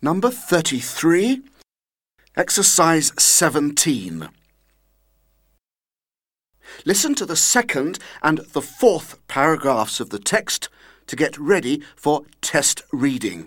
Number 33, Exercise 17. Listen to the second and the fourth paragraphs of the text to get ready for test reading.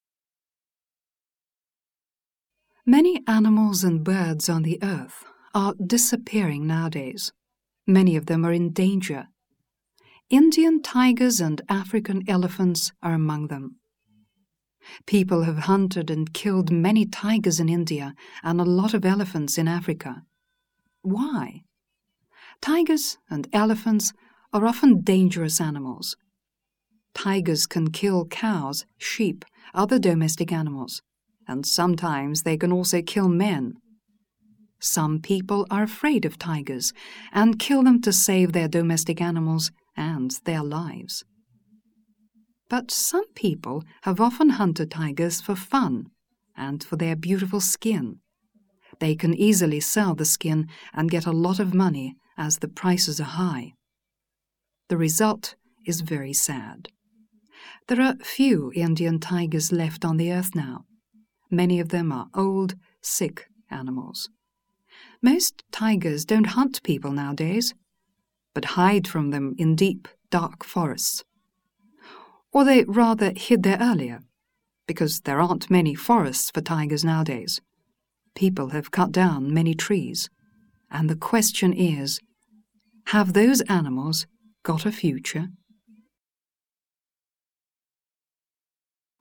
Many animals and birds on the earth are disappearing nowadays. Many of them are in danger. Indian tigers and African elephants are among them. People have hunted and killed many tigers in India and a lot of elephants in Africa. Why? Tigers and elephants are often dangerous animals. Tigers can kill cows, sheep, other domestic animals, and sometimes they can also kill men. Some people are afraid of tigers and kill them to save their domestic animals and their lives. But some people have often hunted tigers for fun and for their beautiful skin. They can easily sell the skin and get a lot of money as the prices are high. The result is very sad. There are few Indian tigers left on the earth now. Many of them are old, sick animals. Most tigers don't hunt people nowadays, but hide from them in deep, dark forests. Or they rather hid there earlier, because there aren't many forests for tigers nowadays. People have cut down many trees, and the question is, have those animals got a future?